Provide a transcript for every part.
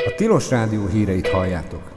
A Tilos Rádió híreit halljátok.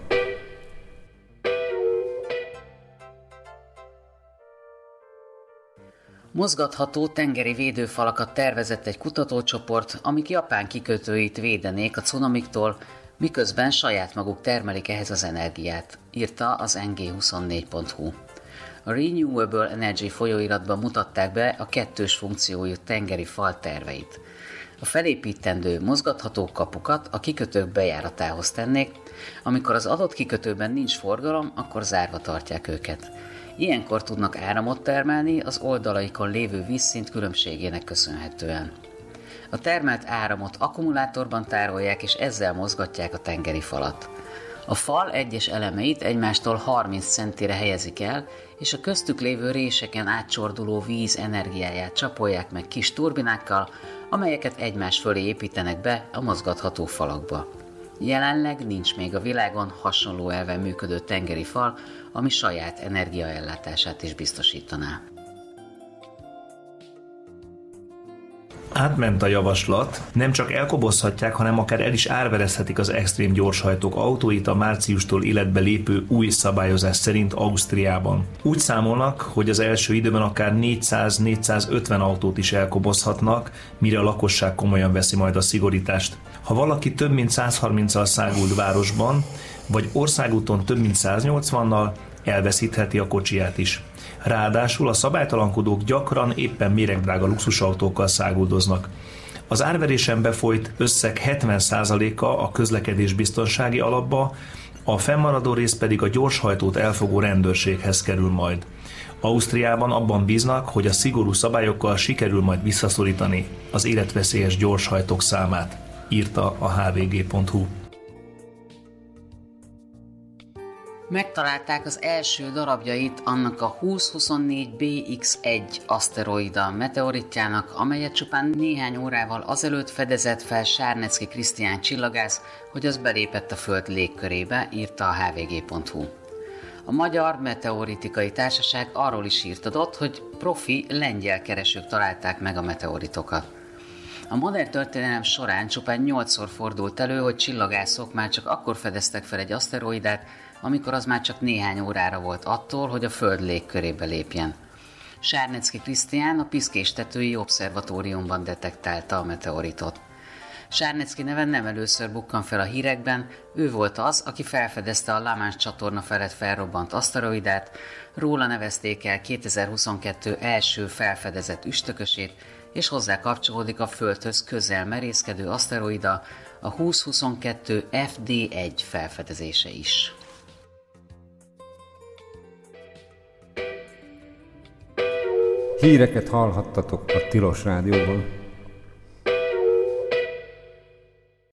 Mozgatható tengeri védőfalakat tervezett egy kutatócsoport, amik Japán kikötőit védenék a cunamiktól, miközben saját maguk termelik ehhez az energiát, írta az ng24.hu. A Renewable Energy folyóiratban mutatták be a kettős funkciójú tengeri fal terveit. A felépítendő mozgatható kapukat a kikötők bejáratához tennék, amikor az adott kikötőben nincs forgalom, akkor zárva tartják őket. Ilyenkor tudnak áramot termelni az oldalaikon lévő vízszint különbségének köszönhetően. A termelt áramot akkumulátorban tárolják, és ezzel mozgatják a tengeri falat. A fal egyes elemeit egymástól 30 centire helyezik el, és a köztük lévő réseken átcsorduló víz energiáját csapolják meg kis turbinákkal, amelyeket egymás fölé építenek be a mozgatható falakba. Jelenleg nincs még a világon hasonló elven működő tengeri fal, ami saját energiaellátását is biztosítaná. Átment a javaslat, nem csak elkobozhatják, hanem akár el is árverezhetik az extrém gyorshajtók autóit a márciustól életbe lépő új szabályozás szerint Ausztriában. Úgy számolnak, hogy az első időben akár 400-450 autót is elkobozhatnak, mire a lakosság komolyan veszi majd a szigorítást. Ha valaki több mint 130-al száguld városban, vagy országúton több mint 180-nal, elveszítheti a kocsiját is. Ráadásul a szabálytalankodók gyakran éppen méregdrága luxusautókkal száguldoznak. Az árverésen befolyt összeg 70%-a a közlekedésbiztonsági alapba, a fennmaradó rész pedig a gyorshajtót elfogó rendőrséghez kerül majd. Ausztriában abban bíznak, hogy a szigorú szabályokkal sikerül majd visszaszorítani az életveszélyes gyorshajtók számát, írta a hvg.hu. Megtalálták az első darabjait annak a 2024 BX1 aszteroida meteoritjának, amelyet csupán néhány órával azelőtt fedezett fel Sárnecki Krisztián csillagász, hogy az belépett a Föld légkörébe, írta a hvg.hu. A Magyar Meteoritikai Társaság arról is írt adott, hogy profi lengyel keresők találták meg a meteoritokat. A modern történelem során csupán 8-szor fordult elő, hogy csillagászok már csak akkor fedeztek fel egy aszteroidát, amikor az már csak néhány órára volt attól, hogy a Föld légkörébe lépjen. Sárnecki Krisztián a Piszkéstetői Obszervatóriumban detektálta a meteoritot. Sárnecki neve nem először bukkan fel a hírekben, ő volt az, aki felfedezte a La Manche csatorna felett felrobbant aszteroidát, róla nevezték el 2022 első felfedezett üstökösét, és hozzá kapcsolódik a Földhöz közel merészkedő aszteroida, a 2022 FD1 felfedezése is. Híreket hallhattatok a Tilos Rádióból.